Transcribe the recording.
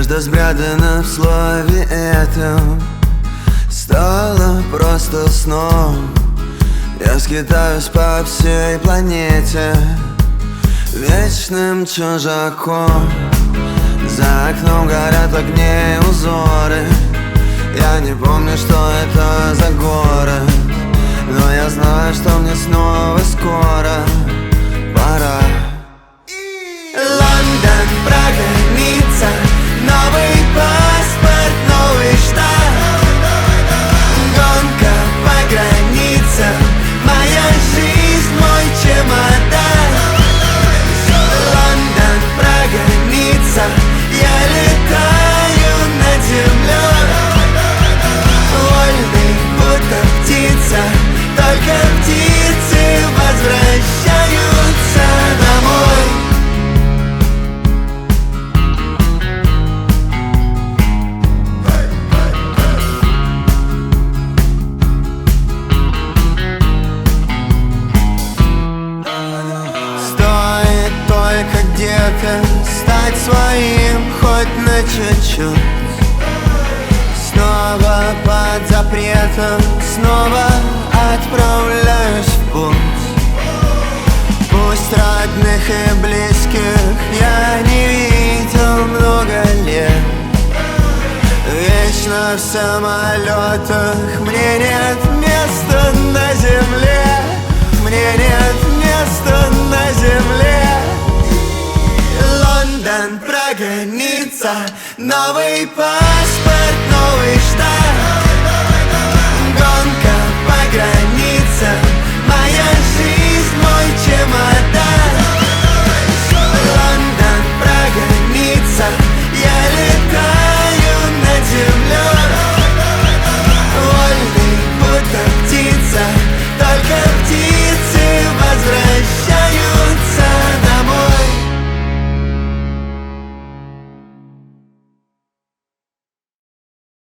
Надежда спрятана в слове этом стала просто сном. Я скитаюсь по всей планете вечным чужаком. За окном горят огней узоры. Я не помню, что это за город, но я знаю, что мне снова скоро пора. Лондон, Прага, Ницца, новый паспорт, новый штат. Гонка по границам, моя жизнь, мой чемодан. Лондон, Прага, Ницца, я летаю над землей. Вольный, будто птица, только птицы возвращаются домой. Стоит только где-то стать своим хоть на чуть-чуть. Снова под запретом, снова отправляюсь в путь. Пусть родных и близких я не видел много лет. Вечно в самолетах, мне нет места на земле. Мне нет места на земле. Лондон, Прага, Ницца, новый паспорт,